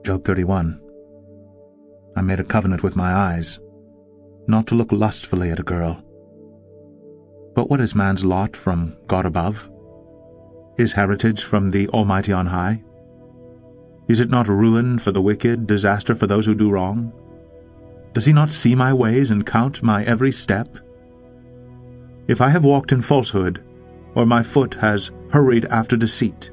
Job 31. I made a covenant with my eyes, not to look lustfully at a girl. But what is man's lot from God above? His heritage from the Almighty on high? Is it not ruin for the wicked, disaster for those who do wrong? Does he not see my ways and count my every step? If I have walked in falsehood, or my foot has hurried after deceit,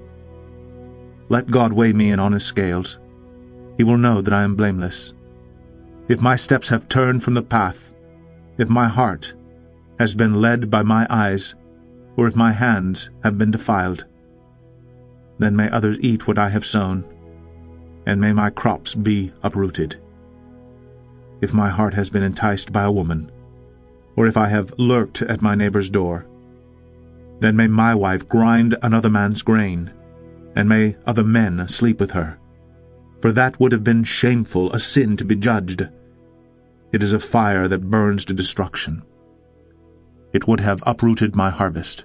let God weigh me in honest scales. He will know that I am blameless. If my steps have turned from the path, if my heart has been led by my eyes, or if my hands have been defiled, then may others eat what I have sown, and may my crops be uprooted. If my heart has been enticed by a woman, or if I have lurked at my neighbor's door, then may my wife grind another man's grain, and may other men sleep with her. For that would have been shameful, a sin to be judged. It is a fire that burns to destruction. It would have uprooted my harvest.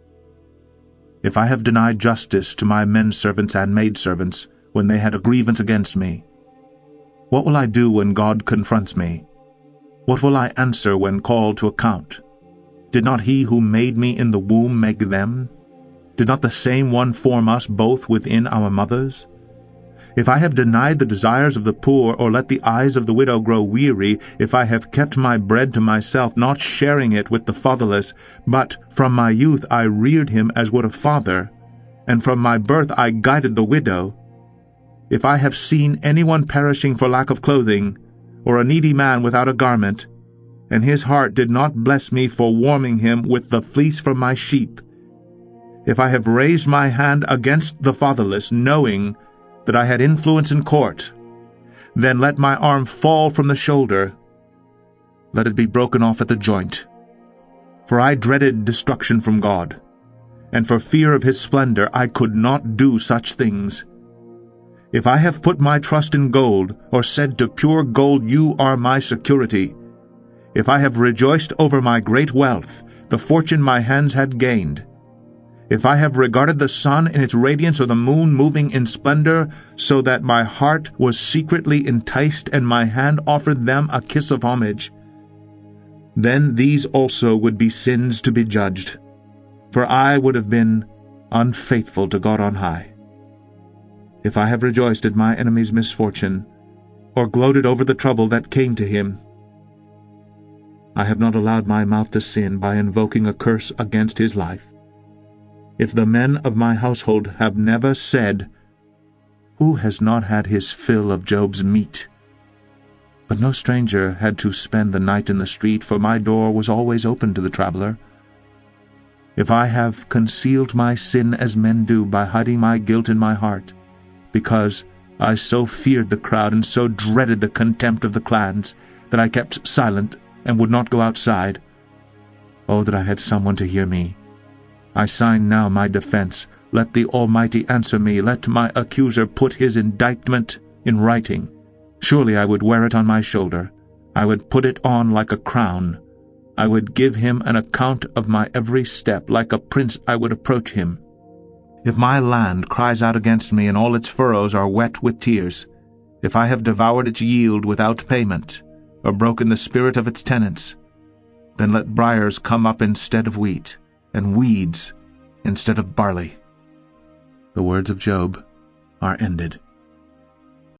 If I have denied justice to my menservants and maidservants when they had a grievance against me, what will I do when God confronts me? What will I answer when called to account? Did not he who made me in the womb make them? Did not the same one form us both within our mothers? If I have denied the desires of the poor, or let the eyes of the widow grow weary, if I have kept my bread to myself, not sharing it with the fatherless, but from my youth I reared him as would a father, and from my birth I guided the widow, if I have seen anyone perishing for lack of clothing, or a needy man without a garment, and his heart did not bless me for warming him with the fleece from my sheep, if I have raised my hand against the fatherless, knowing that I had influence in court, then let my arm fall from the shoulder, let it be broken off at the joint. For I dreaded destruction from God, and for fear of his splendor I could not do such things. If I have put my trust in gold, or said to pure gold, you are my security, if I have rejoiced over my great wealth, the fortune my hands had gained, if I have regarded the sun in its radiance, or the moon moving in splendor, so that my heart was secretly enticed, and my hand offered them a kiss of homage, then these also would be sins to be judged, for I would have been unfaithful to God on high. If I have rejoiced at my enemy's misfortune, or gloated over the trouble that came to him, I have not allowed my mouth to sin by invoking a curse against his life. If the men of my household have never said, who has not had his fill of Job's meat? But no stranger had to spend the night in the street, for my door was always open to the traveler. If I have concealed my sin as men do by hiding my guilt in my heart, because I so feared the crowd and so dreaded the contempt of the clans, that I kept silent and would not go outside, oh, that I had someone to hear me! I sign now my defense. Let the Almighty answer me. Let my accuser put his indictment in writing. Surely I would wear it on my shoulder. I would put it on like a crown. I would give him an account of my every step. Like a prince I would approach him. If my land cries out against me, and all its furrows are wet with tears, if I have devoured its yield without payment, or broken the spirit of its tenants, then let briars come up instead of wheat, and weeds instead of barley. The words of Job are ended.